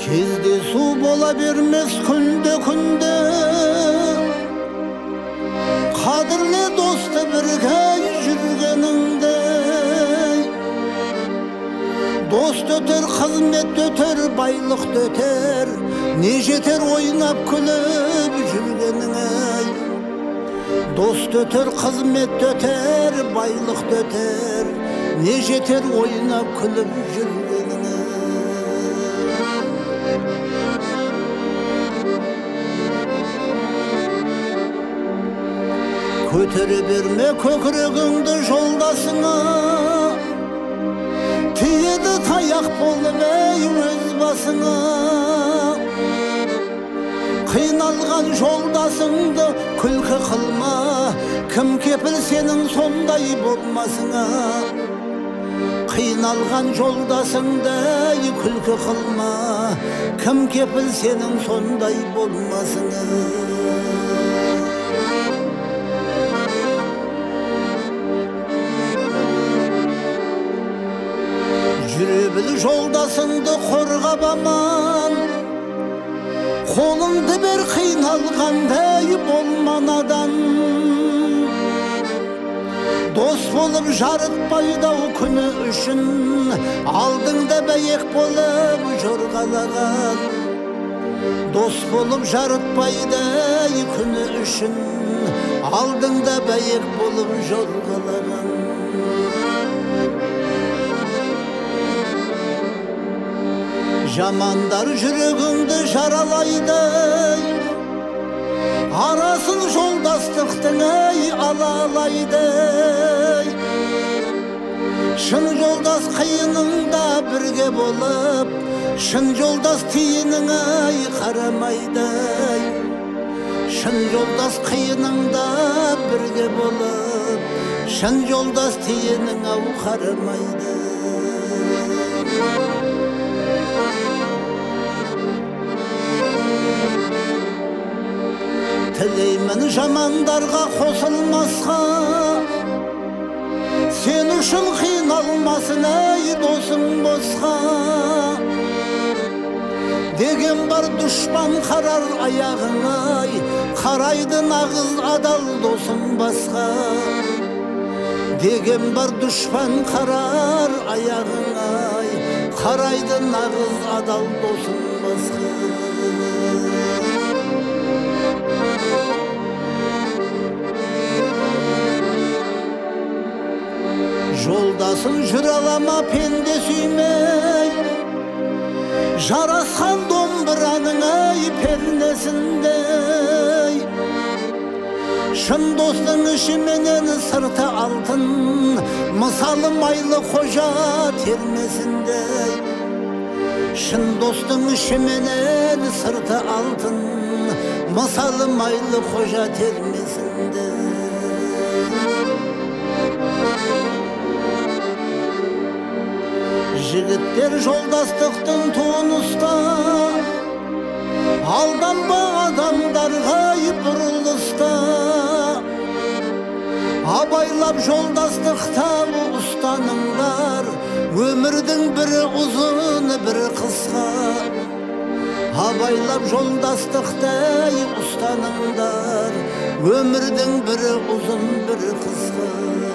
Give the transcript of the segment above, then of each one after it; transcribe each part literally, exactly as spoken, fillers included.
Кездесу бола бермес күнде күнде, қадірлі досты бірге жүргеніңде. Дост өтер, қызмет өтер, байлық өтер, не жетер ойнап күліп жүргеніңе. Дост өтер, қызмет өтер, байлық өтер, не жетер ойнап күліп жүргеніңе. Көтере берме көкірегіңді жолдасыңа, тиеді таяқ болып ей өз басыңа. Қиналған жолдасыңды күлкі қылма, кім кепіл сенің сондай болмасыңа. Қиналған жолдасыңды күлкі қылма, кім кепіл сенің сондай болмасыңа. Жүре біл жолдасыңды қорғап аман, қолыңды бер қиналғандай болманадан. Дос болып жарытпайдау күні үшін, алдыңда бәйек болып жорғалаған. Дос болып жарытпайдай күні үшін, алдыңда бәйек болып жорғалаған. Жамандар жүрегіңді жаралайды, арасын жолдастықтың ай алалайды. Шын жолдас қиыныңда бірге болып, шын жолдас тиінің ай қарамайды. Шын жолдас қиыныңда бірге болып, шын жолдас тиінің ау қарамайды. Тілеймін жамандарға қосылмасқа, сен үшін қиналмасын ей досың босқа. Деген бар дұшпан қарар аяғыңай, қарайды нағыз адал досың басқа. Деген бар дұшпан қарар аяғыңай, қарайды нағыз адал досың басқа. Жолдасын жүр алама пенде сүймей, жарасқан домбыраның ай пернесіндей. Шын достың іші менен сырты алтын, мысалы майлы қожа термесіндей. Шын достың іші менен сырты алтын, мысалы майлы қожа термесіндей. Жігіттер жолдастықтың туын ұста, алданба адамдарға бұрылыста. Абайлап жолдастықта ұстаныңдар, өмірдің бірі ұзын бірі қысқа. Абайлап жолдастықта ұстаныңдар, өмірдің бірі ұзын бірі қысқа.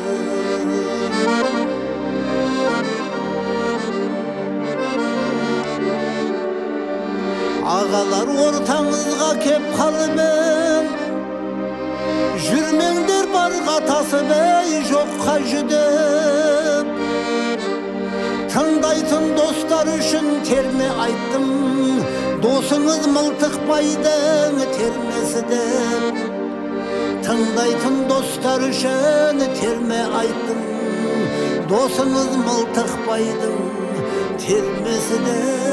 Ағалар ортаңызға кеп қалымен, жүрмеңдер барға тасып ей жоққа жүдеп. Тыңдайтын достар үшін терме айттым, досыңыз мылтықпайдың термесі деп. Тыңдайтын достар үшін терме айттым, досыңыз мылтықпайдың термесі деп.